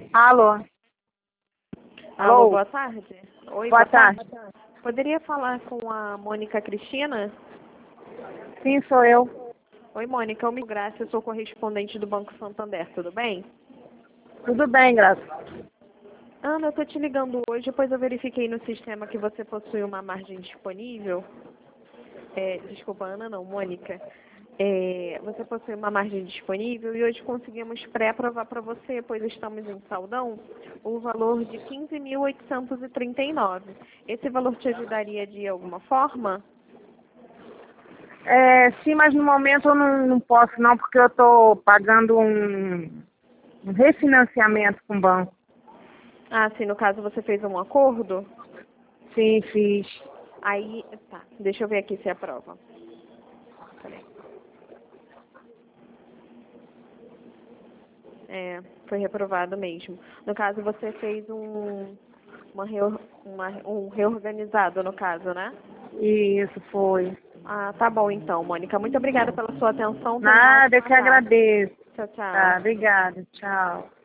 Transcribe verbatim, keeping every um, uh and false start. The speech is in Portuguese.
Alô? Alô, Alô? boa tarde. Oi, Boa tarde. Poderia falar com a Mônica Cristina? Sim, sou eu. Oi, Mônica, eu me Graça, eu sou correspondente do Banco Santander, tudo bem? Tudo bem, Graça. Ana, eu tô te ligando hoje, pois eu verifiquei no sistema que você possui uma margem disponível. É, desculpa, Ana não, Mônica. É, você possui uma margem disponível e hoje conseguimos pré-aprovar para você, pois estamos em saldão, o valor de quinze mil oitocentos e trinta e nove. Esse valor te ajudaria de alguma forma? É, sim, mas no momento eu não, não posso não, porque eu estou pagando um, um refinanciamento com o banco. Ah, sim, no caso você fez um acordo? Sim, fiz. Aí, tá, deixa eu ver aqui se aprova. Peraí. É, foi reprovado mesmo. No caso, você fez um, uma, reo, uma um reorganizado, no caso, né? Isso, foi. Ah, tá bom então, Mônica. Muito obrigada pela sua atenção. Tenha uma Nada, eu ótima que tarde. agradeço. Tchau, tchau. Tá, obrigada. Tchau.